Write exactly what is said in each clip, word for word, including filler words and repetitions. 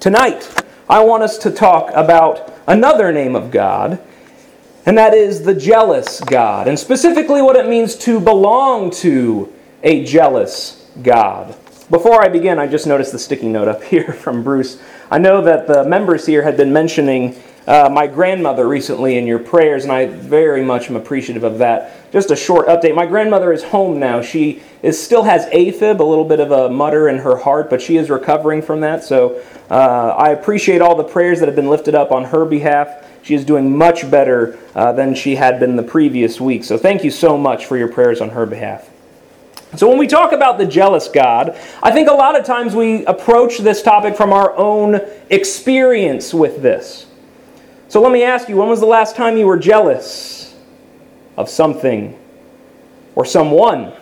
Tonight, I want us to talk about another name of God, and that is the jealous God, and specifically what it means to belong to a jealous God. Before I begin, I just noticed the sticky note up here from Bruce. I know that the members here had been mentioning uh, my grandmother recently in your prayers, and I very much am appreciative of that. Just a short update. My grandmother is home now. She is still has AFib, a little bit of a mutter in her heart, but she is recovering from that. So uh, I appreciate all the prayers that have been lifted up on her behalf. She is doing much better uh, than she had been the previous week. So thank you so much for your prayers on her behalf. So when we talk about the jealous God, I think a lot of times we approach this topic from our own experience with this. So let me ask you, when was the last time you were jealous of something or someone?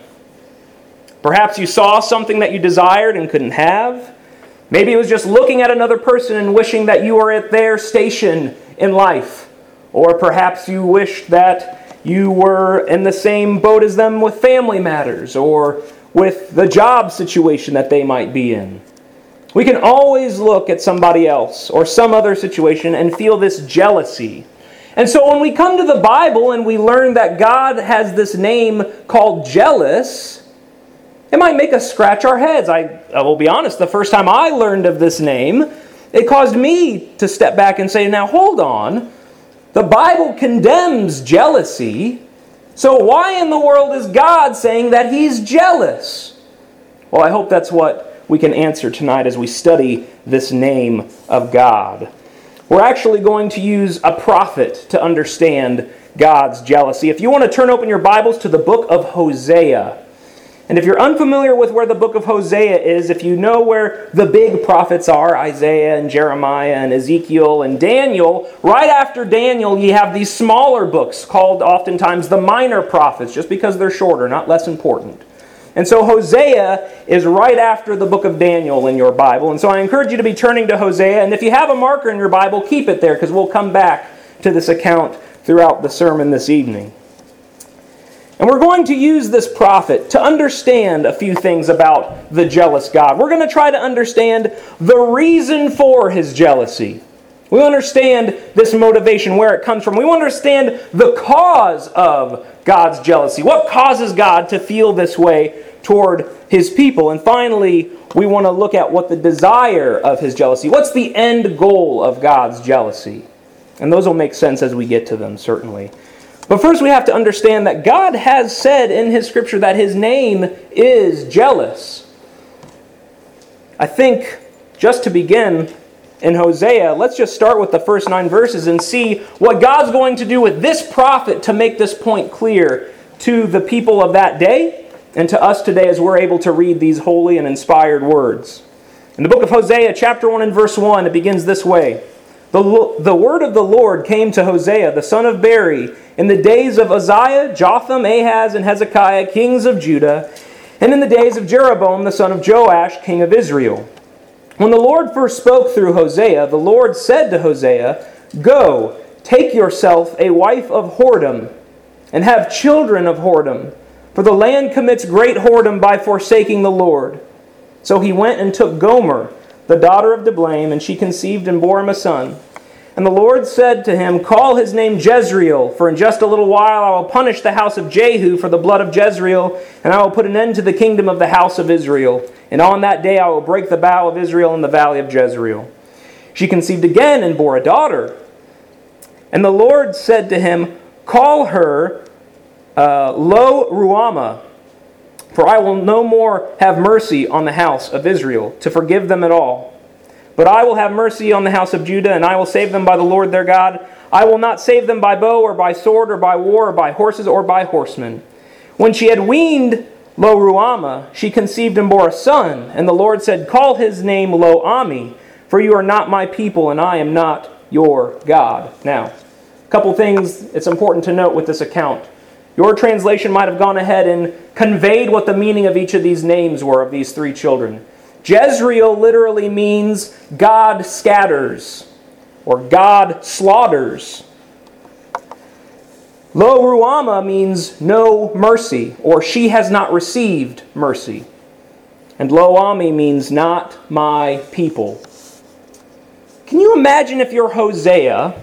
Perhaps you saw something that you desired and couldn't have. Maybe it was just looking at another person and wishing that you were at their station in life. Or perhaps you wished that you were in the same boat as them with family matters or with the job situation that they might be in. We can always look at somebody else or some other situation and feel this jealousy. And so when we come to the Bible and we learn that God has this name called jealous, it might make us scratch our heads. I, I will be honest, the first time I learned of this name, it caused me to step back and say, now hold on. The Bible condemns jealousy, so why in the world is God saying that He's jealous? Well, I hope that's what we can answer tonight as we study this name of God. We're actually going to use a prophet to understand God's jealousy. If you want to turn open your Bibles to the book of Hosea. And if you're unfamiliar with where the book of Hosea is, if you know where the big prophets are, Isaiah and Jeremiah and Ezekiel and Daniel, right after Daniel you have these smaller books called oftentimes the minor prophets, just because they're shorter, not less important. And so Hosea is right after the book of Daniel in your Bible. And so I encourage you to be turning to Hosea. And if you have a marker in your Bible, keep it there, because we'll come back to this account throughout the sermon this evening. And we're going to use this prophet to understand a few things about the jealous God. We're going to try to understand the reason for His jealousy. We understand this motivation, where it comes from. We understand the cause of God's jealousy. What causes God to feel this way toward His people? And finally, we want to look at what the desire of His jealousy. What's the end goal of God's jealousy? And those will make sense as we get to them, certainly. But first we have to understand that God has said in His Scripture that His name is jealous. I think, just to begin, in Hosea, let's just start with the first nine verses and see what God's going to do with this prophet to make this point clear to the people of that day and to us today as we're able to read these holy and inspired words. In the book of Hosea, chapter one and verse one, it begins this way. The, the word of the Lord came to Hosea, the son of Beeri, in the days of Uzziah, Jotham, Ahaz, and Hezekiah, kings of Judah, and in the days of Jeroboam, the son of Joash, king of Israel. When the Lord first spoke through Hosea, the Lord said to Hosea, "Go, take yourself a wife of whoredom, and have children of whoredom, for the land commits great whoredom by forsaking the Lord." So he went and took Gomer, the daughter of Diblaim, and she conceived and bore him a son. And the Lord said to him, "Call his name Jezreel, for in just a little while I will punish the house of Jehu for the blood of Jezreel, and I will put an end to the kingdom of the house of Israel. And on that day I will break the bow of Israel in the valley of Jezreel." She conceived again and bore a daughter. And the Lord said to him, "Call her uh, Lo Ruhamah, for I will no more have mercy on the house of Israel, to forgive them at all. But I will have mercy on the house of Judah, and I will save them by the Lord their God. I will not save them by bow or by sword or by war or by horses or by horsemen." When she had weaned Lo Ruhamah, she conceived and bore a son. And the Lord said, "Call his name Lo Ami, for you are not my people, and I am not your God." Now, a couple things it's important to note with this account. Your translation might have gone ahead and conveyed what the meaning of each of these names were of these three children. Jezreel literally means God scatters, or God slaughters. Lo Ruhamah means no mercy, or she has not received mercy. And Lo Ami means not my people. Can you imagine if you're Hosea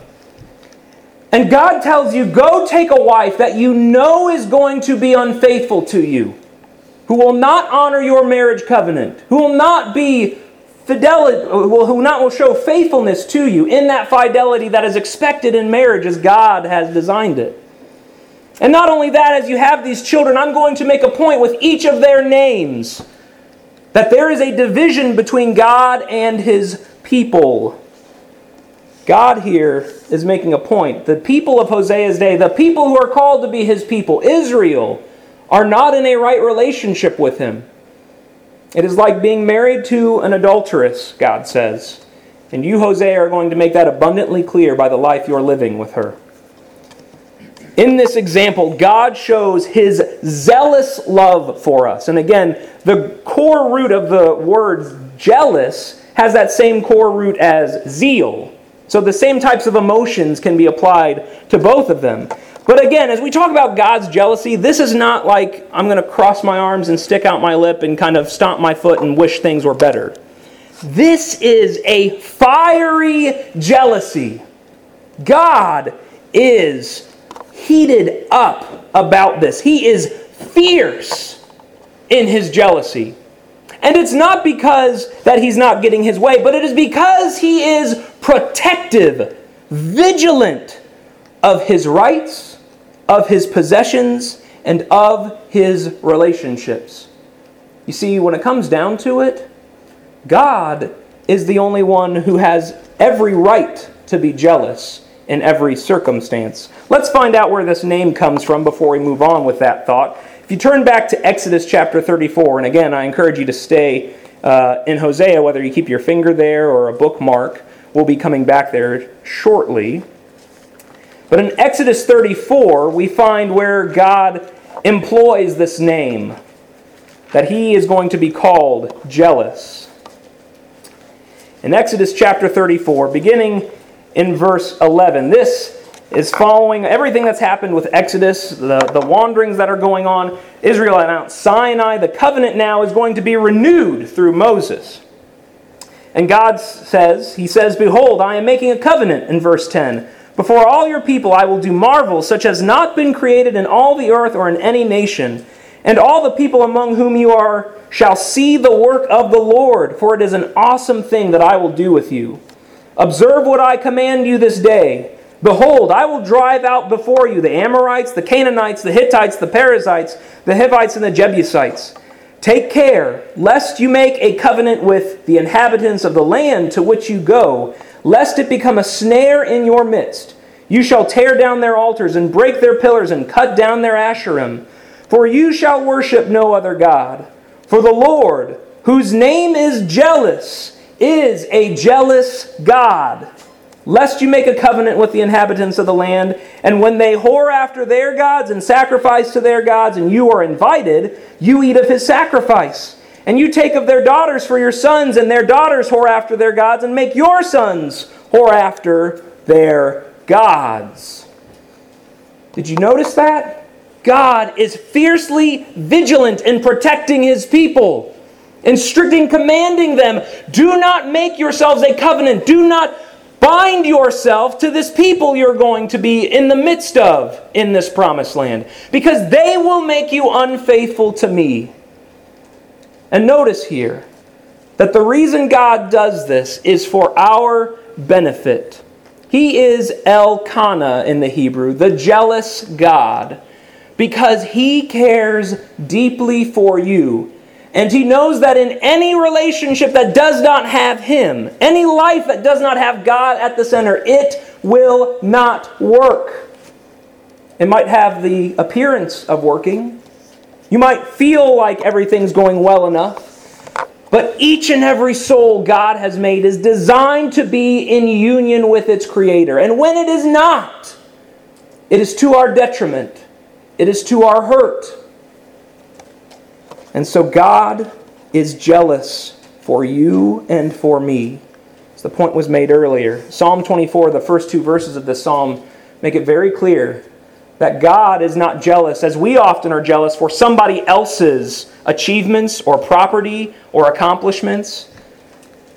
and God tells you, go take a wife that you know is going to be unfaithful to you, who will not honor your marriage covenant, who will not be fidelity, who not will show faithfulness to you in that fidelity that is expected in marriage as God has designed it. And not only that, as you have these children, I'm going to make a point with each of their names that there is a division between God and His people. God here is making a point. The people of Hosea's day, the people who are called to be His people, Israel, are not in a right relationship with Him. It is like being married to an adulteress, God says. And you, Hosea, are going to make that abundantly clear by the life you're living with her. In this example, God shows His zealous love for us. And again, the core root of the word jealous has that same core root as zeal. So the same types of emotions can be applied to both of them. But again, as we talk about God's jealousy, this is not like I'm going to cross my arms and stick out my lip and kind of stomp my foot and wish things were better. This is a fiery jealousy. God is heated up about this. He is fierce in His jealousy. And it's not because that He's not getting His way, but it is because He is protective, vigilant of His rights, of His possessions, and of His relationships. You see, when it comes down to it, God is the only one who has every right to be jealous in every circumstance. Let's find out where this name comes from before we move on with that thought. If you turn back to Exodus chapter thirty-four, and again, I encourage you to stay uh, in Hosea, whether you keep your finger there or a bookmark. We'll be coming back there shortly. But in Exodus thirty-four, we find where God employs this name, that He is going to be called jealous. In Exodus chapter thirty-four, beginning in verse eleven, this is following everything that's happened with Exodus, the, the wanderings that are going on. Israel at Mount Sinai, the covenant now is going to be renewed through Moses. And God says, He says, behold, I am making a covenant, in verse ten. Before all your people I will do marvels such as not been created in all the earth or in any nation. And all the people among whom you are shall see the work of the Lord, for it is an awesome thing that I will do with you. Observe what I command you this day. Behold, I will drive out before you the Amorites, the Canaanites, the Hittites, the Perizzites, the Hivites, and the Jebusites. Take care, lest you make a covenant with the inhabitants of the land to which you go, lest it become a snare in your midst. You shall tear down their altars and break their pillars and cut down their Asherim. For you shall worship no other God. For the Lord, whose name is jealous, is a jealous God. Lest you make a covenant with the inhabitants of the land, and when they whore after their gods and sacrifice to their gods, and you are invited, you eat of his sacrifice. And you take of their daughters for your sons, and their daughters whore after their gods, and make your sons whore after their gods. Did you notice that? God is fiercely vigilant in protecting His people, in strictly commanding them, do not make yourselves a covenant, do not bind yourself to this people you're going to be in the midst of in this promised land, because they will make you unfaithful to me. And notice here that the reason God does this is for our benefit. He is Elkanah in the Hebrew, the jealous God, because He cares deeply for you. And He knows that in any relationship that does not have Him, any life that does not have God at the center, it will not work. It might have the appearance of working. You might feel like everything's going well enough. But each and every soul God has made is designed to be in union with its Creator. And when it is not, it is to our detriment. It is to our hurt. And so God is jealous for you and for me. As the point was made earlier, Psalm twenty-four, the first two verses of this psalm, make it very clear that God is not jealous, as we often are jealous, for somebody else's achievements or property or accomplishments.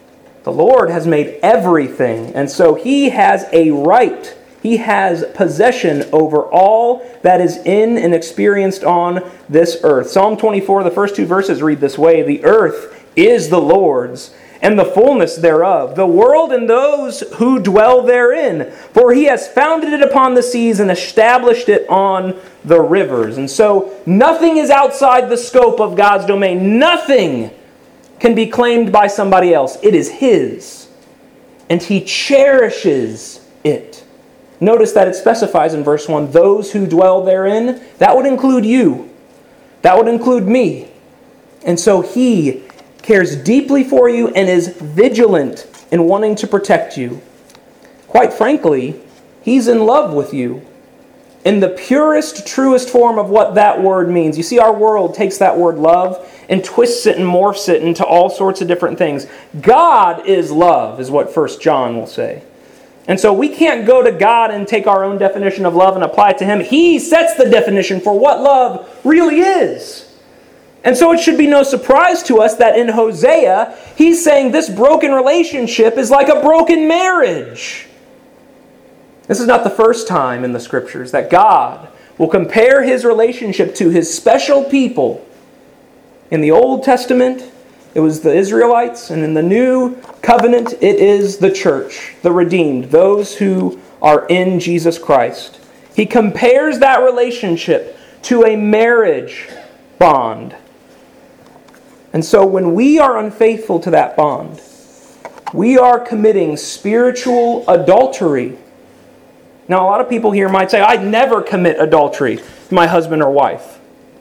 The Lord has made everything, and so He has a right. He has possession over all that is in and experienced on this earth. Psalm twenty-four, the first two verses read this way: "The earth is the Lord's, and the fullness thereof, the world and those who dwell therein. For He has founded it upon the seas and established it on the rivers." And so nothing is outside the scope of God's domain. Nothing can be claimed by somebody else. It is His, and He cherishes it. Notice that it specifies in verse one, those who dwell therein. That would include you. That would include me. And so He cares deeply for you and is vigilant in wanting to protect you. Quite frankly, He's in love with you in the purest, truest form of what that word means. You see, our world takes that word love and twists it and morphs it into all sorts of different things. God is love, is what First John will say. And so we can't go to God and take our own definition of love and apply it to Him. He sets the definition for what love really is. And so it should be no surprise to us that in Hosea, he's saying this broken relationship is like a broken marriage. This is not the first time in the Scriptures that God will compare His relationship to His special people. In the Old Testament, it was the Israelites, and in the New Covenant, it is the church, the redeemed, those who are in Jesus Christ. He compares that relationship to a marriage bond. And so when we are unfaithful to that bond, we are committing spiritual adultery. Now, a lot of people here might say, "I'd never commit adultery to my husband or wife."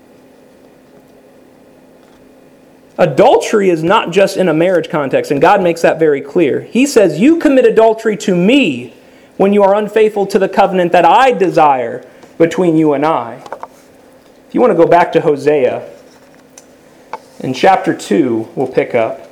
Adultery is not just in a marriage context, and God makes that very clear. He says, you commit adultery to me when you are unfaithful to the covenant that I desire between you and I. If you want to go back to Hosea, in chapter two, we'll pick up.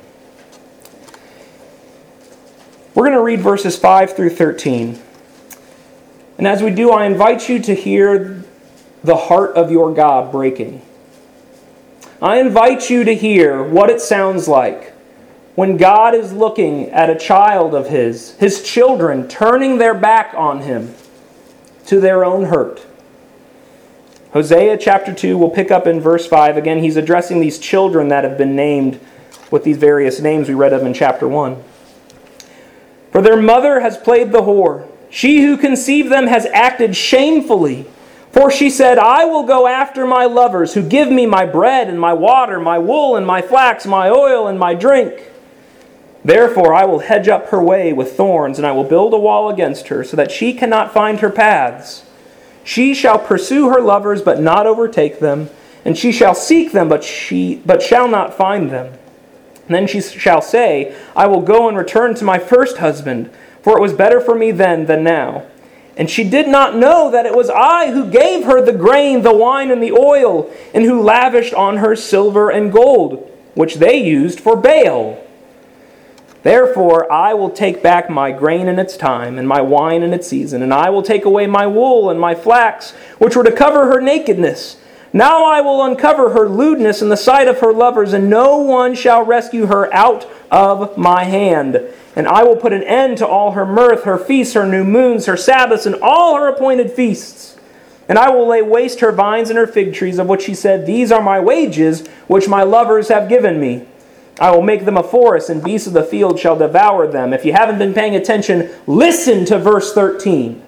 We're going to read verses five through thirteen. And as we do, I invite you to hear the heart of your God breaking. I invite you to hear what it sounds like when God is looking at a child of His, His children, turning their back on Him to their own hurt. Hosea chapter two, we'll pick up in verse five. Again, he's addressing these children that have been named with these various names we read of in chapter one. "For their mother has played the whore. She who conceived them has acted shamefully. For she said, I will go after my lovers who give me my bread and my water, my wool and my flax, my oil and my drink. Therefore I will hedge up her way with thorns, and I will build a wall against her, so that she cannot find her paths. She shall pursue her lovers, but not overtake them, and she shall seek them, but she but shall not find them. And then she shall say, I will go and return to my first husband, for it was better for me then than now. And she did not know that it was I who gave her the grain, the wine, and the oil, and who lavished on her silver and gold, which they used for Baal. Therefore I will take back my grain in its time, and my wine in its season, and I will take away my wool and my flax, which were to cover her nakedness. Now I will uncover her lewdness in the sight of her lovers, and no one shall rescue her out of my hand. And I will put an end to all her mirth, her feasts, her new moons, her Sabbaths, and all her appointed feasts. And I will lay waste her vines and her fig trees, of which she said, These are my wages, which my lovers have given me. I will make them a forest, and beasts of the field shall devour them. If you haven't been paying attention, listen to verse thirteen.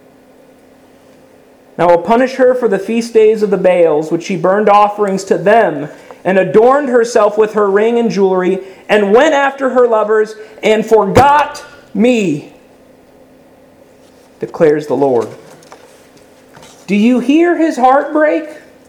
Now I will punish her for the feast days of the Baals, which she burned offerings to them, and adorned herself with her ring and jewelry, and went after her lovers, and forgot me, declares the Lord. Do you hear his heart break?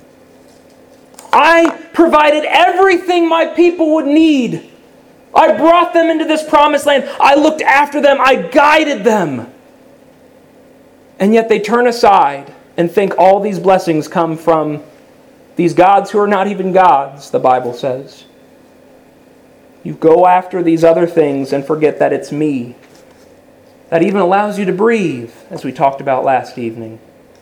I provided everything my people would need. I brought them into this promised land. I looked after them. I guided them. And yet they turn aside and think all these blessings come from these gods who are not even gods, the Bible says. You go after these other things and forget that it's me. That even allows you to breathe, as we talked about last evening.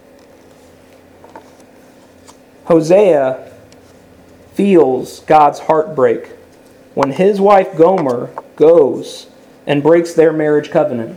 Hosea feels God's heartbreak when his wife Gomer goes and breaks their marriage covenant.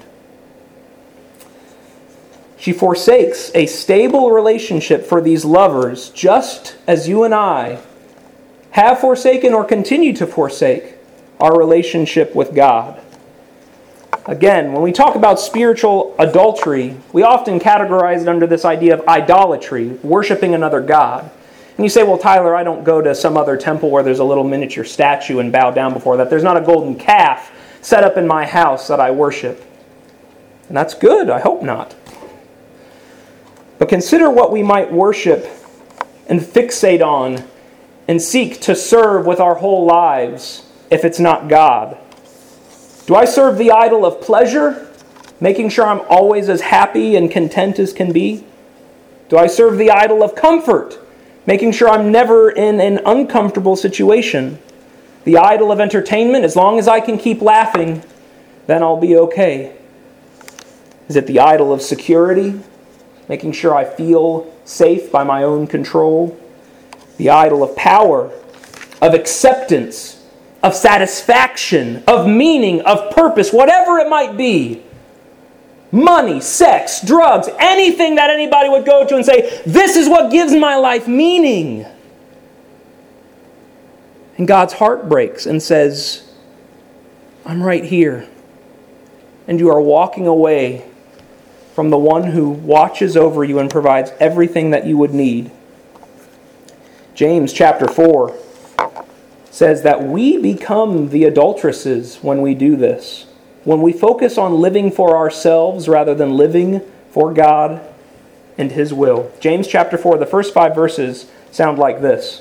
She forsakes a stable relationship for these lovers, just as you and I have forsaken or continue to forsake our relationship with God. Again, when we talk about spiritual adultery, we often categorize it under this idea of idolatry, worshiping another god. And you say, well, Tyler, I don't go to some other temple where there's a little miniature statue and bow down before that. There's not a golden calf set up in my house that I worship. And that's good. I hope not. But consider what we might worship and fixate on and seek to serve with our whole lives if it's not God. Do I serve the idol of pleasure, making sure I'm always as happy and content as can be? Do I serve the idol of comfort, making sure I'm never in an uncomfortable situation? The idol of entertainment, as long as I can keep laughing, then I'll be okay. Is it the idol of security, making sure I feel safe by my own control? The idol of power, of acceptance, of satisfaction, of meaning, of purpose, whatever it might be. Money, sex, drugs, anything that anybody would go to and say, this is what gives my life meaning. And God's heart breaks and says, I'm right here. And you are walking away from the one who watches over you and provides everything that you would need. James chapter four says that we become the adulteresses when we do this. When we focus on living for ourselves rather than living for God and His will. James chapter four, the first five verses sound like this.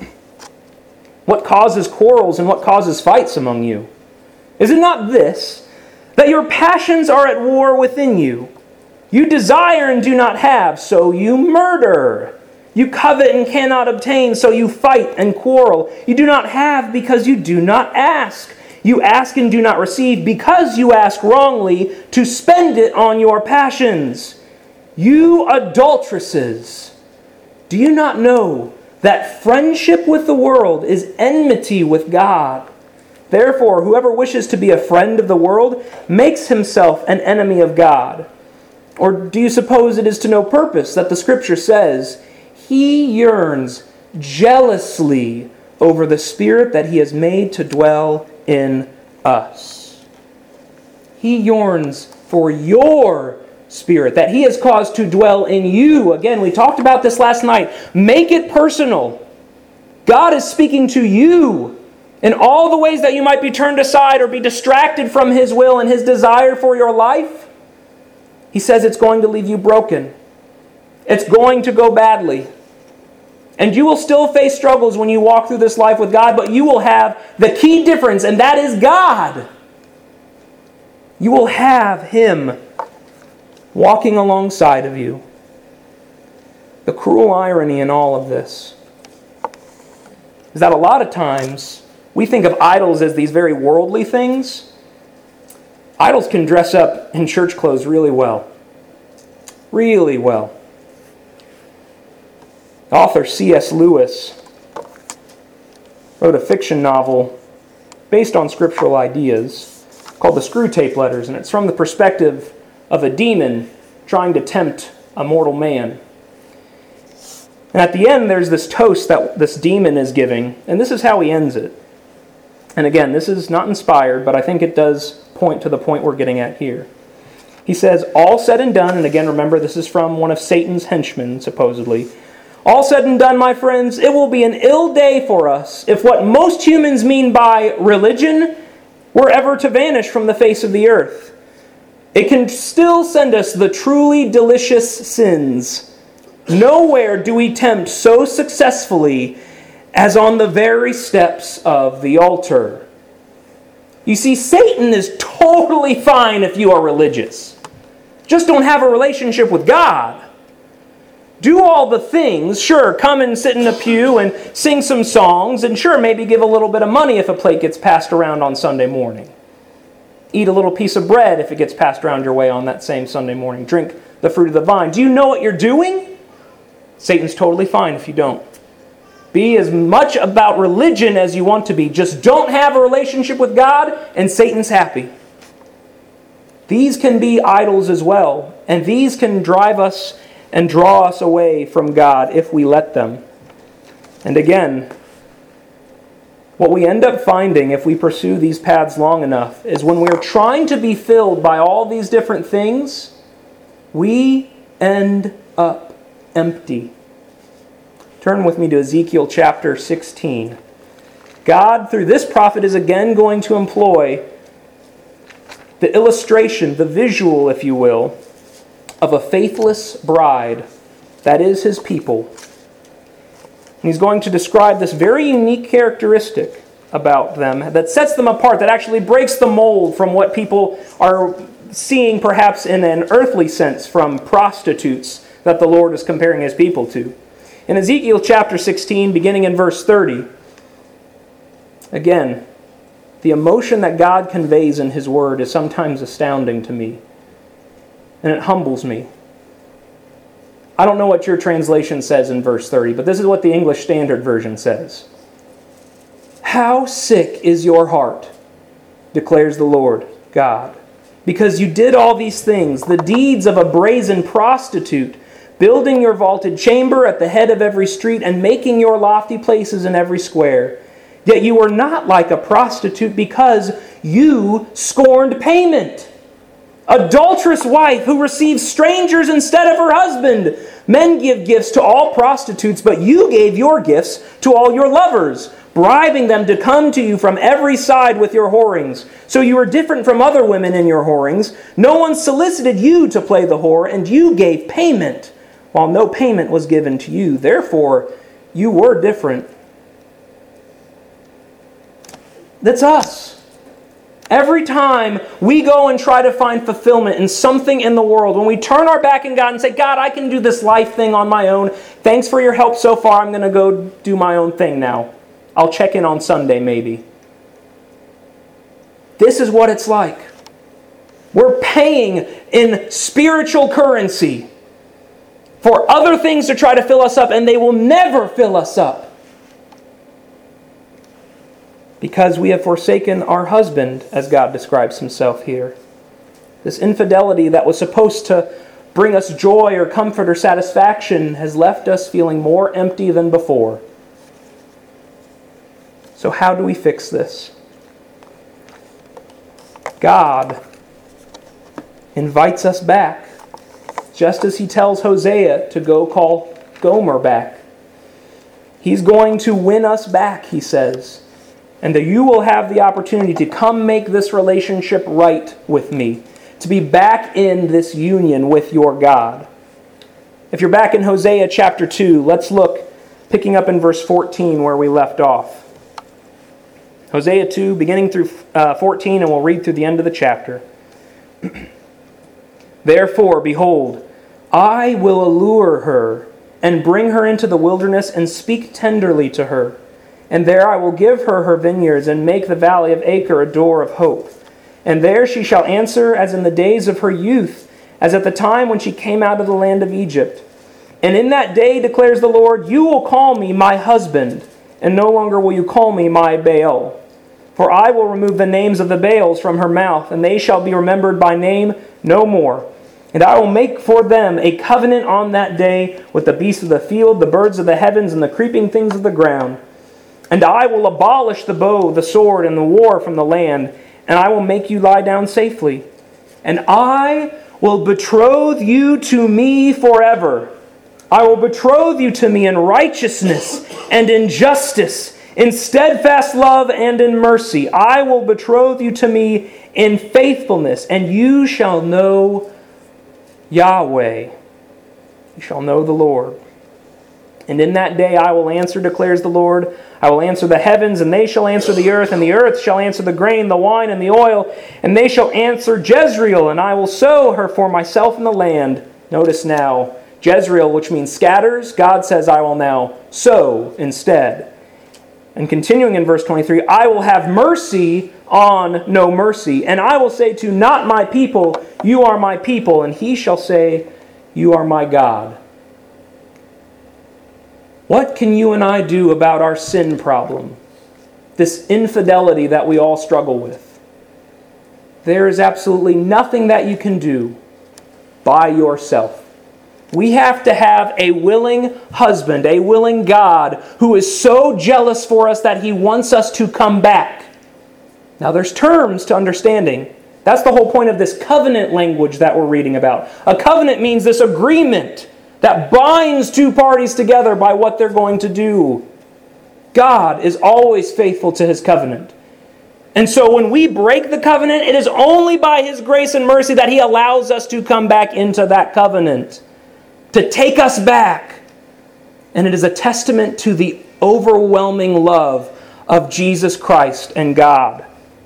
What causes quarrels and what causes fights among you? Is it not this, that your passions are at war within you? You desire and do not have, so you murder. You covet and cannot obtain, so you fight and quarrel. You do not have because you do not ask. You ask and do not receive because you ask wrongly to spend it on your passions. You adulteresses, do you not know that friendship with the world is enmity with God? Therefore, whoever wishes to be a friend of the world makes himself an enemy of God. Or do you suppose it is to no purpose that the Scripture says, He yearns jealously over the Spirit that He has made to dwell in us? He yearns for your Spirit that He has caused to dwell in you. Again, we talked about this last night. Make it personal. God is speaking to you in all the ways that you might be turned aside or be distracted from His will and His desire for your life. He says it's going to leave you broken. It's going to go badly. And you will still face struggles when you walk through this life with God, but you will have the key difference, and that is God. You will have Him walking alongside of you. The cruel irony in all of this is that a lot of times we think of idols as these very worldly things. Idols can dress up in church clothes really well. Really well. Author C S Lewis wrote a fiction novel based on scriptural ideas called The Screwtape Letters, and it's from the perspective of a demon trying to tempt a mortal man. And at the end, there's this toast that this demon is giving, and this is how he ends it. And again, this is not inspired, but I think it does point to the point we're getting at here. He says, all said and done, and again, remember, this is from one of Satan's henchmen, supposedly. All said and done, my friends, it will be an ill day for us if what most humans mean by religion were ever to vanish from the face of the earth. It can still send us the truly delicious sins. Nowhere do we tempt so successfully as on the very steps of the altar. You see, Satan is totally fine if you are religious. Just don't have a relationship with God. Do all the things, sure, come and sit in a pew and sing some songs, and sure, maybe give a little bit of money if a plate gets passed around on Sunday morning. Eat a little piece of bread if it gets passed around your way on that same Sunday morning. Drink the fruit of the vine. Do you know what you're doing? Satan's totally fine if you don't. Be as much about religion as you want to be. Just don't have a relationship with God, and Satan's happy. These can be idols as well, and these can drive us and draw us away from God if we let them. And again, what we end up finding if we pursue these paths long enough is when we're trying to be filled by all these different things, we end up empty. Turn with me to Ezekiel chapter sixteen. God, through this prophet, is again going to employ the illustration, the visual, if you will, of a faithless bride, that is his people. And he's going to describe this very unique characteristic about them that sets them apart, that actually breaks the mold from what people are seeing perhaps in an earthly sense from prostitutes that the Lord is comparing his people to. In Ezekiel chapter sixteen, beginning in verse thirty, again, the emotion that God conveys in his word is sometimes astounding to me, and it humbles me. I don't know what your translation says in verse thirty, but this is what the English Standard Version says. "How sick is your heart, declares the Lord God, because you did all these things, the deeds of a brazen prostitute, building your vaulted chamber at the head of every street and making your lofty places in every square. Yet you were not like a prostitute because you scorned payment. Adulterous wife who receives strangers instead of her husband. Men give gifts to all prostitutes, but you gave your gifts to all your lovers, bribing them to come to you from every side with your whorings. So you were different from other women in your whorings. No one solicited you to play the whore, and you gave payment, while no payment was given to you. Therefore, you were different." That's us. Every time we go and try to find fulfillment in something in the world, when we turn our back on God and say, "God, I can do this life thing on my own. Thanks for your help so far. I'm going to go do my own thing now. I'll check in on Sunday maybe." This is what it's like. We're paying in spiritual currency for other things to try to fill us up, and they will never fill us up. Because we have forsaken our husband, as God describes himself here. This infidelity that was supposed to bring us joy or comfort or satisfaction has left us feeling more empty than before. So how do we fix this? God invites us back, just as he tells Hosea to go call Gomer back. He's going to win us back, he says. And that you will have the opportunity to come make this relationship right with me, to be back in this union with your God. If you're back in Hosea chapter two, let's look, picking up in verse fourteen where we left off. Hosea two, beginning through uh, fourteen, and we'll read through the end of the chapter. "Therefore, behold, I will allure her and bring her into the wilderness and speak tenderly to her. And there I will give her her vineyards and make the valley of Acre a door of hope. And there she shall answer as in the days of her youth, as at the time when she came out of the land of Egypt. And in that day, declares the Lord, you will call me my husband, and no longer will you call me my Baal. For I will remove the names of the Baals from her mouth, and they shall be remembered by name no more. And I will make for them a covenant on that day with the beasts of the field, the birds of the heavens, and the creeping things of the ground. And I will abolish the bow, the sword, and the war from the land, and I will make you lie down safely. And I will betroth you to me forever. I will betroth you to me in righteousness and in justice, in steadfast love and in mercy. I will betroth you to me in faithfulness, and you shall know Yahweh. You shall know the Lord. And in that day I will answer, declares the Lord. I will answer the heavens, and they shall answer the earth, and the earth shall answer the grain, the wine, and the oil, and they shall answer Jezreel, and I will sow her for myself in the land. Notice now, Jezreel, which means scatters, God says, I will now sow instead. And continuing in verse twenty-three, I will have mercy on no mercy, and I will say to not my people, you are my people, and he shall say, you are my God. What can you and I do about our sin problem? This infidelity that we all struggle with. there is absolutely nothing that you can do by yourself. We have to have a willing husband, a willing God who is so jealous for us that He wants us to come back. Now there's terms to understanding. That's the whole point of this covenant language that we're reading about. A covenant means this agreement that binds two parties together by what they're going to do. God is always faithful to His covenant. And so when we break the covenant, it is only by His grace and mercy that He allows us to come back into that covenant, to take us back. And it is a testament to the overwhelming love of Jesus Christ and God.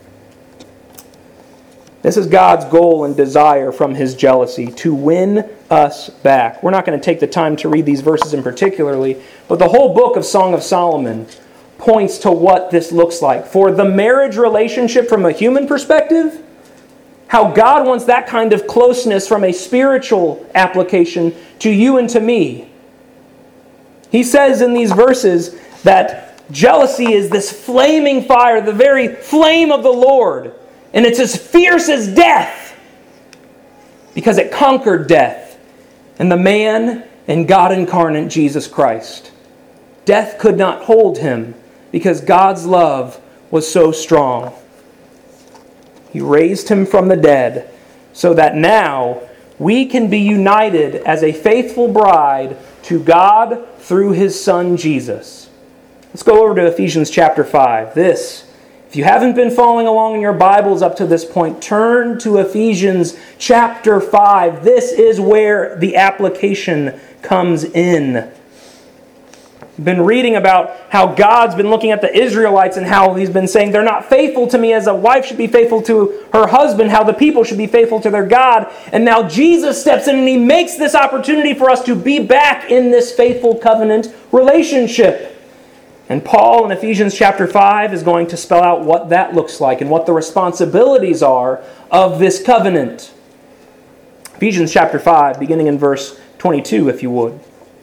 This is God's goal and desire from His jealousy, to win us back. We're not going to take the time to read these verses in particularly, but the whole book of Song of Solomon points to what this looks like. For the marriage relationship from a human perspective, how God wants that kind of closeness from a spiritual application to you and to me. He says in these verses that jealousy is this flaming fire, the very flame of the Lord. And it's as fierce as death, because it conquered death and the man and God incarnate Jesus Christ. Death could not hold Him because God's love was so strong. He raised Him from the dead so that now we can be united as a faithful bride to God through His Son Jesus. Let's go over to Ephesians chapter five. This, if you haven't been following along in your Bibles up to this point, turn to Ephesians chapter five. This is where the application comes in. We've been reading about how God's been looking at the Israelites and how He's been saying they're not faithful to me as a wife should be faithful to her husband, how the people should be faithful to their God. And now Jesus steps in and He makes this opportunity for us to be back in this faithful covenant relationship. And Paul in Ephesians chapter five is going to spell out what that looks like and what the responsibilities are of this covenant. Ephesians chapter five, beginning in verse twenty-two, if you would.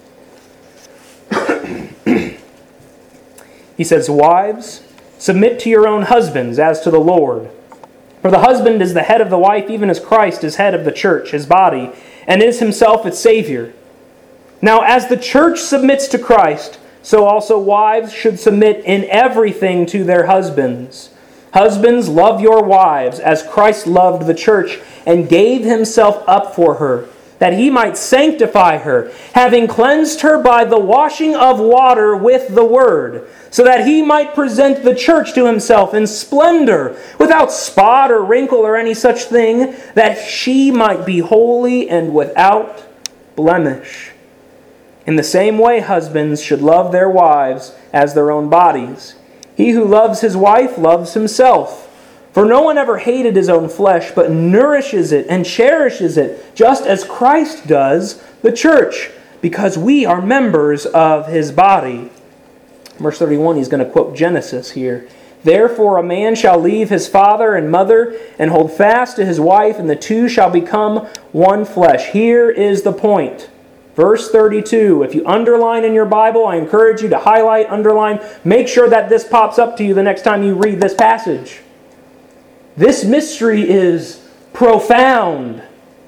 He says, "Wives, submit to your own husbands as to the Lord. For the husband is the head of the wife, even as Christ is head of the church, His body, and is Himself its Savior. Now as the church submits to Christ, so also wives should submit in everything to their husbands. Husbands, love your wives as Christ loved the church and gave Himself up for her, that He might sanctify her, having cleansed her by the washing of water with the word, so that He might present the church to Himself in splendor, without spot or wrinkle or any such thing, that she might be holy and without blemish. In the same way, husbands should love their wives as their own bodies. He who loves his wife loves himself. For no one ever hated his own flesh, but nourishes it and cherishes it, just as Christ does the church, because we are members of His body." Verse thirty-one, he's going to quote Genesis here. "Therefore a man shall leave his father and mother and hold fast to his wife, and the two shall become one flesh." Here is the point. Verse thirty-two, if you underline in your Bible, I encourage you to highlight, underline, make sure that this pops up to you the next time you read this passage. This mystery is profound,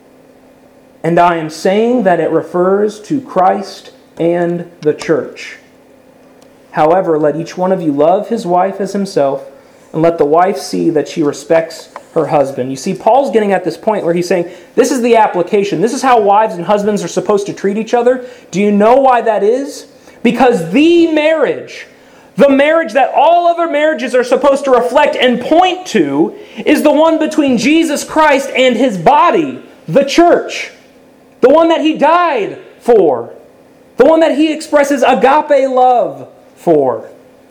and I am saying that it refers to Christ and the church. However, let each one of you love his wife as himself, and let the wife see that she respects her husband. You see, Paul's getting at this point where he's saying, this is the application. This is how wives and husbands are supposed to treat each other. Do you know why that is? Because the marriage, the marriage that all other marriages are supposed to reflect and point to, is the one between Jesus Christ and His body, the church. The one that He died for. The one that He expresses agape love for.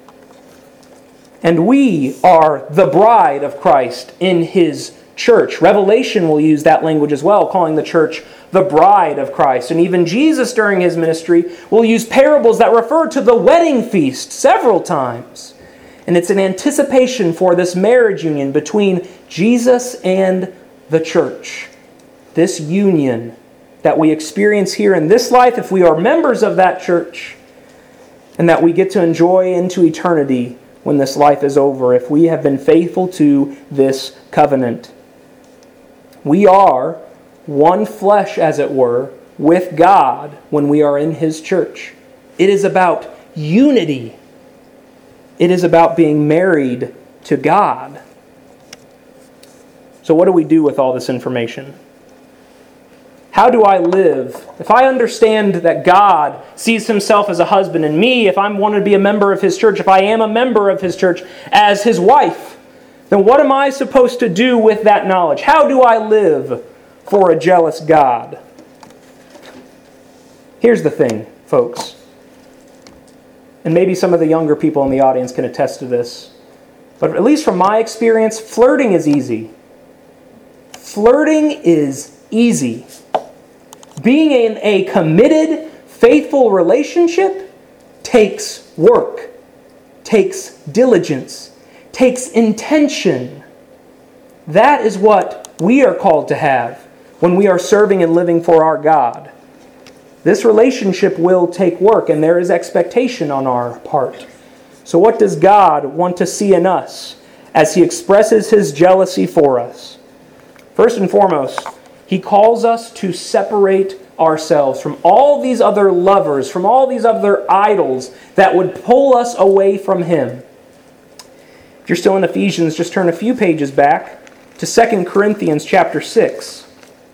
And we are the bride of Christ in His church. Revelation will use that language as well, calling the church the bride of Christ. And even Jesus during His ministry will use parables that refer to the wedding feast several times. And it's an anticipation for this marriage union between Jesus and the church. This union that we experience here in this life if we are members of that church, and that we get to enjoy into eternity when this life is over, if we have been faithful to this covenant. We are one flesh, as it were, with God when we are in His church. It is about unity. It is about being married to God. So what do we do with all this information? How do I live? If I understand that God sees Himself as a husband, and me, if I want to be a member of His church, if I am a member of His church, as His wife, then what am I supposed to do with that knowledge? How do I live for a jealous God? Here's the thing, folks. And maybe some of the younger people in the audience can attest to this. But at least from my experience, flirting is easy. Flirting is easy. Being in a committed, faithful relationship takes work, takes diligence, takes intention. That is what we are called to have when we are serving and living for our God. This relationship will take work, and there is expectation on our part. So what does God want to see in us as He expresses His jealousy for us? First and foremost, He calls us to separate ourselves from all these other lovers, from all these other idols that would pull us away from Him. If you're still in Ephesians, just turn a few pages back to Second Corinthians chapter six.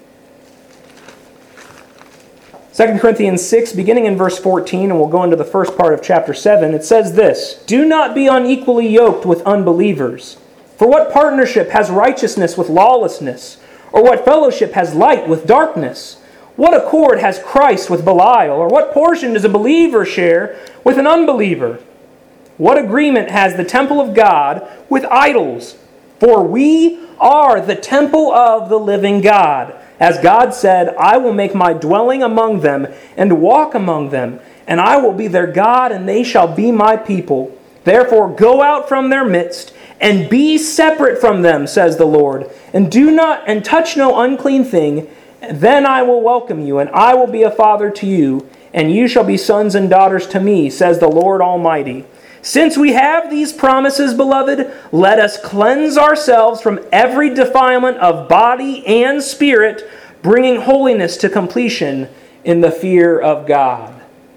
Second Corinthians six, beginning in verse fourteen, and we'll go into the first part of chapter seven, it says this, "Do not be unequally yoked with unbelievers. For what partnership has righteousness with lawlessness? Or what fellowship has light with darkness? What accord has Christ with Belial? Or what portion does a believer share with an unbeliever? What agreement has the temple of God with idols? For we are the temple of the living God. As God said, I will make my dwelling among them and walk among them, and I will be their God, and they shall be my people. Therefore go out from their midst, and be separate from them, says the Lord, and do not and touch no unclean thing. Then I will welcome you, and I will be a father to you, and you shall be sons and daughters to me, says the Lord Almighty. Since we have these promises, beloved, let us cleanse ourselves from every defilement of body and spirit, bringing holiness to completion in the fear of God."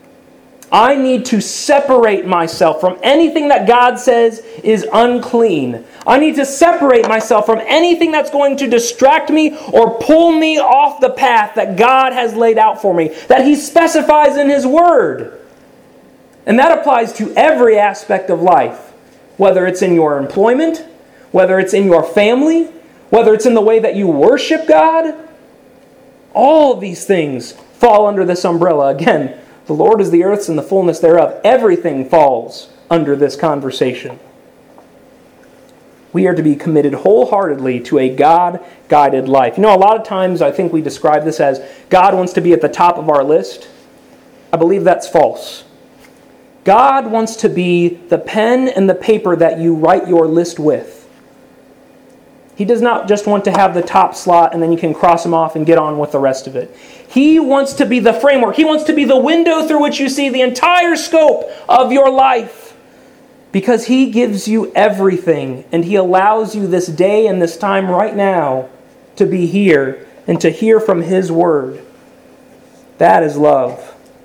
I need to separate myself from anything that God says is unclean. I need to separate myself from anything that's going to distract me or pull me off the path that God has laid out for me, that He specifies in His Word. And that applies to every aspect of life, whether it's in your employment, whether it's in your family, whether it's in the way that you worship God. All of these things fall under this umbrella. Again, the Lord is the earth's and the fullness thereof. Everything falls under this conversation. We are to be committed wholeheartedly to a God-guided life. You know, a lot of times I think we describe this as God wants to be at the top of our list. I believe that's false. God wants to be the pen and the paper that you write your list with. He does not just want to have the top slot and then you can cross them off and get on with the rest of it. He wants to be the framework. He wants to be the window through which you see the entire scope of your life. Because He gives you everything, and He allows you this day and this time right now to be here and to hear from His Word. That is love.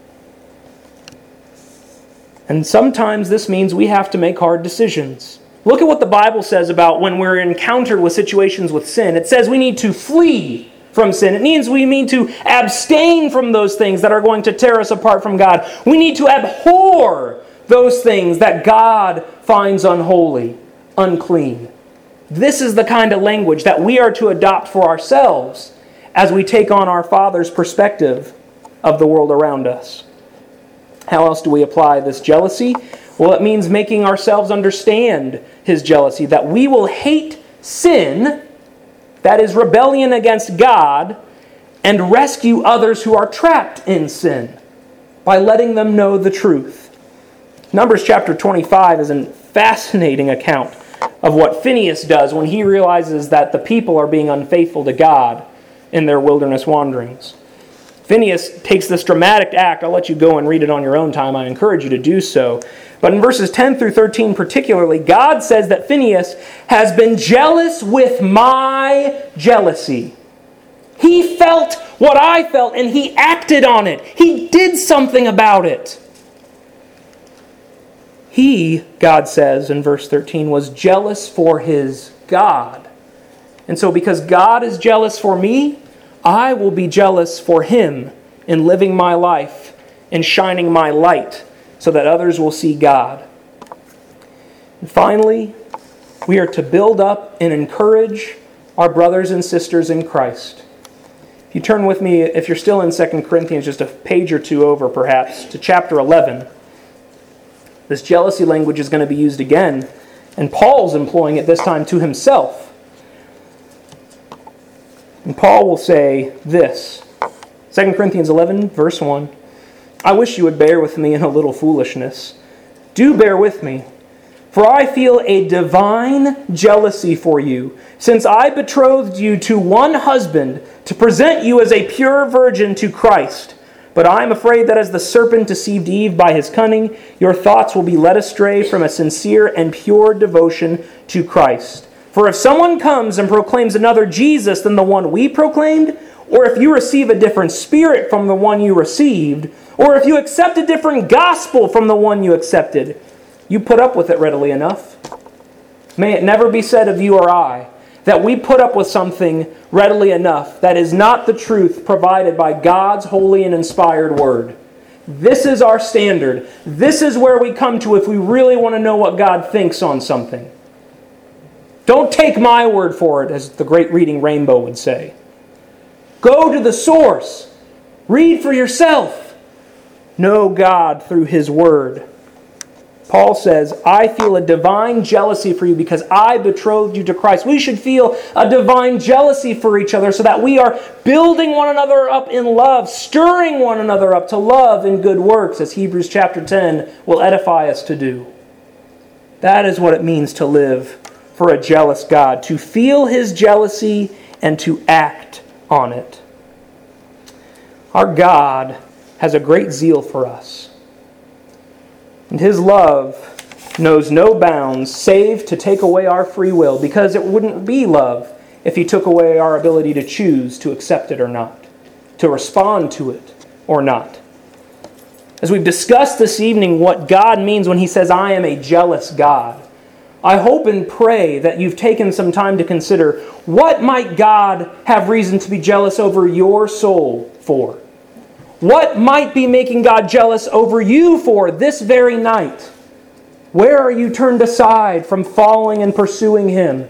And sometimes this means we have to make hard decisions. Look at what the Bible says about when we're encountered with situations with sin. It says we need to flee from sin. It means we need to abstain from those things that are going to tear us apart from God. We need to abhor those things that God finds unholy, unclean. This is the kind of language that we are to adopt for ourselves as we take on our Father's perspective of the world around us. How else do we apply this jealousy? Well, it means making ourselves understand His jealousy, that we will hate sin, that is rebellion against God, and rescue others who are trapped in sin by letting them know the truth. Numbers chapter twenty-five is a fascinating account of what Phinehas does when he realizes that the people are being unfaithful to God in their wilderness wanderings. Phinehas takes this dramatic act. I'll let you go and read it on your own time. I encourage you to do so. But in verses ten through thirteen particularly, God says that Phinehas has been jealous with my jealousy. He felt what I felt and he acted on it. He did something about it. He, God says in verse thirteen, was jealous for his God. And so because God is jealous for me, I will be jealous for him in living my life and shining my light so that others will see God. And finally, we are to build up and encourage our brothers and sisters in Christ. If you turn with me, if you're still in Second Corinthians, just a page or two over perhaps, to chapter eleven, this jealousy language is going to be used again, and Paul's employing it this time to himself. And Paul will say this, Second Corinthians eleven, verse one, I wish you would bear with me in a little foolishness. Do bear with me, for I feel a divine jealousy for you, since I betrothed you to one husband to present you as a pure virgin to Christ. But I am afraid that as the serpent deceived Eve by his cunning, your thoughts will be led astray from a sincere and pure devotion to Christ. For if someone comes and proclaims another Jesus than the one we proclaimed, or if you receive a different spirit from the one you received, or if you accept a different gospel from the one you accepted, you put up with it readily enough. May it never be said of you or I that we put up with something readily enough that is not the truth provided by God's holy and inspired word. This is our standard. This is where we come to if we really want to know what God thinks on something. Don't take my word for it, as the great Reading Rainbow would say. Go to the source. Read for yourself. Know God through His word. Paul says, I feel a divine jealousy for you because I betrothed you to Christ. We should feel a divine jealousy for each other so that we are building one another up in love, stirring one another up to love and good works, as Hebrews chapter ten will edify us to do. That is what it means to live for a jealous God, to feel His jealousy and to act on it. Our God has a great zeal for us. And His love knows no bounds save to take away our free will, because it wouldn't be love if He took away our ability to choose to accept it or not, to respond to it or not. As we've discussed this evening what God means when He says, I am a jealous God, I hope and pray that you've taken some time to consider, what might God have reason to be jealous over your soul for? What might be making God jealous over you for this very night? Where are you turned aside from following and pursuing Him?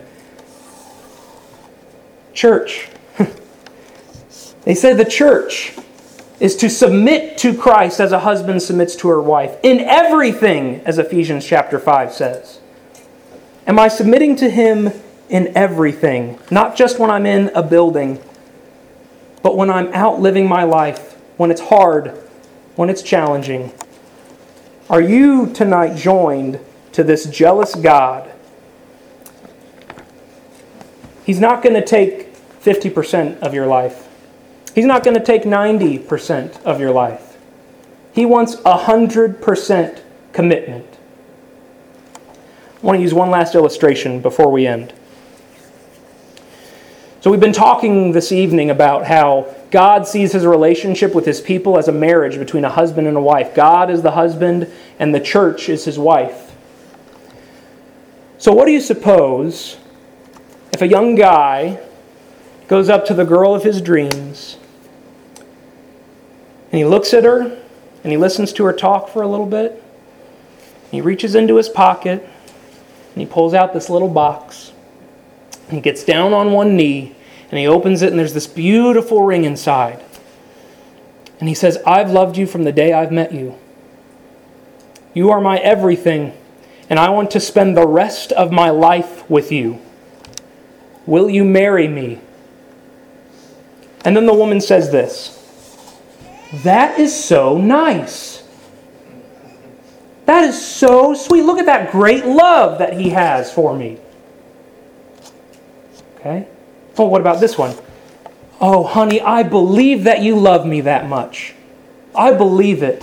Church. They say the church is to submit to Christ as a husband submits to her wife. In everything, as Ephesians chapter five says. Am I submitting to Him in everything? Not just when I'm in a building, but when I'm out living my life. When it's hard, when it's challenging. Are you tonight joined to this jealous God? He's not going to take fifty percent of your life. He's not going to take ninety percent of your life. He wants one hundred percent commitment. I want to use one last illustration before we end. So we've been talking this evening about how God sees His relationship with His people as a marriage between a husband and a wife. God is the husband and the church is His wife. So what do you suppose if a young guy goes up to the girl of his dreams and he looks at her and he listens to her talk for a little bit, and he reaches into his pocket and he pulls out this little box and he gets down on one knee and he opens it and there's this beautiful ring inside. And he says, I've loved you from the day I've met you. You are my everything, and I want to spend the rest of my life with you. Will you marry me? And then the woman says this, that is so nice. That is so sweet. Look at that great love that he has for me. Okay? Well, what about this one? Oh, honey, I believe that you love me that much. I believe it.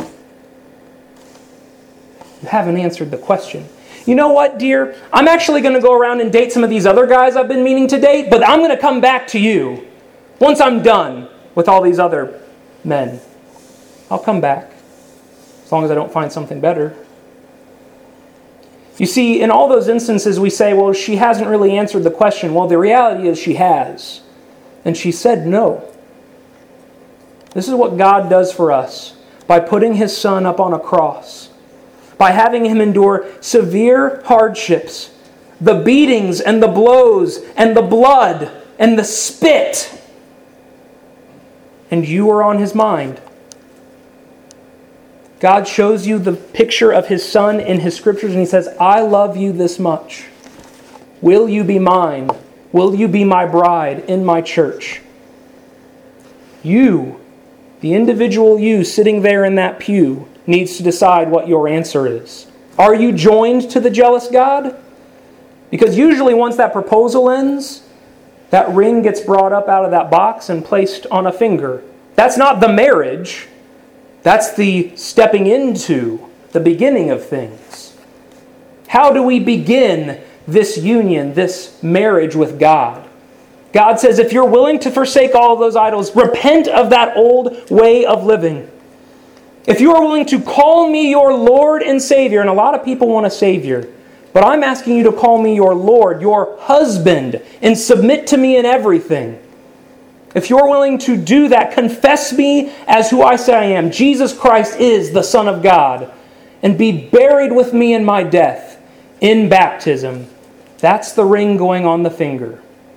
You haven't answered the question. You know what, dear? I'm actually going to go around and date some of these other guys I've been meaning to date, but I'm going to come back to you. Once I'm done with all these other men, I'll come back, as long as I don't find something better. You see, in all those instances we say, well, she hasn't really answered the question. Well, the reality is she has. And she said no. This is what God does for us by putting His Son up on a cross, by having Him endure severe hardships, the beatings and the blows and the blood and the spit. And you are on His mind. God shows you the picture of His Son in His Scriptures, and He says, I love you this much. Will you be mine? Will you be my bride in my church? You, the individual you sitting there in that pew, needs to decide what your answer is. Are you joined to the jealous God? Because usually once that proposal ends, that ring gets brought up out of that box and placed on a finger. That's not the marriage. That's the stepping into the beginning of things. How do we begin this union, this marriage with God? God says, if you're willing to forsake all of those idols, repent of that old way of living. If you are willing to call me your Lord and Savior, and a lot of people want a Savior, but I'm asking you to call me your Lord, your husband, and submit to me in everything. If you're willing to do that, confess me as who I say I am. Jesus Christ is the Son of God. And be buried with me in my death, in baptism. That's the ring going on the finger.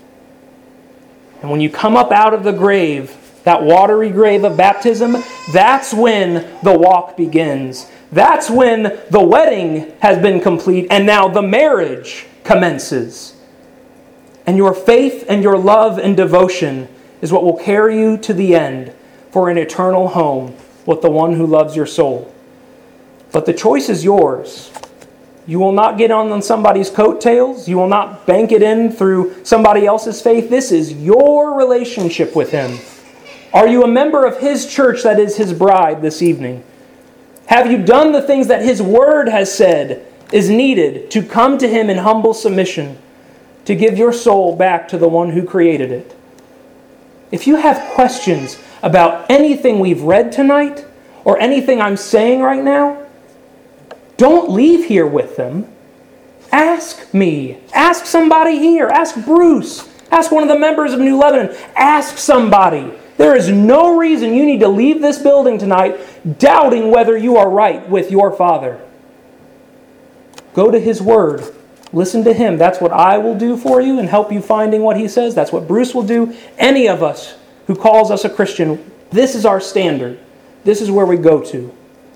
And when you come up out of the grave, that watery grave of baptism, that's when the walk begins. That's when the wedding has been complete, and now the marriage commences. And your faith and your love and devotion is what will carry you to the end for an eternal home with the one who loves your soul. But the choice is yours. You will not get on somebody's coattails. You will not bank it in through somebody else's faith. This is your relationship with Him. Are you a member of His church that is His bride this evening? Have you done the things that His Word has said is needed to come to Him in humble submission, to give your soul back to the one who created it? If you have questions about anything we've read tonight, or anything I'm saying right now, don't leave here with them. Ask me. Ask somebody here. Ask Bruce. Ask one of the members of New Lebanon. Ask somebody. There is no reason you need to leave this building tonight doubting whether you are right with your Father. Go to His Word. Listen to Him. That's what I will do for you and help you finding what He says. That's what Bruce will do. Any of us who calls us a Christian, this is our standard. This is where we go to.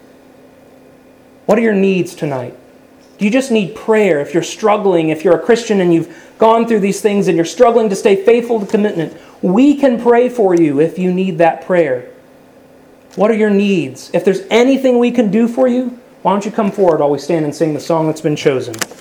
What are your needs tonight? Do you just need prayer if you're struggling, if you're a Christian and you've gone through these things and you're struggling to stay faithful to commitment? We can pray for you if you need that prayer. What are your needs? If there's anything we can do for you, why don't you come forward while we stand and sing the song that's been chosen?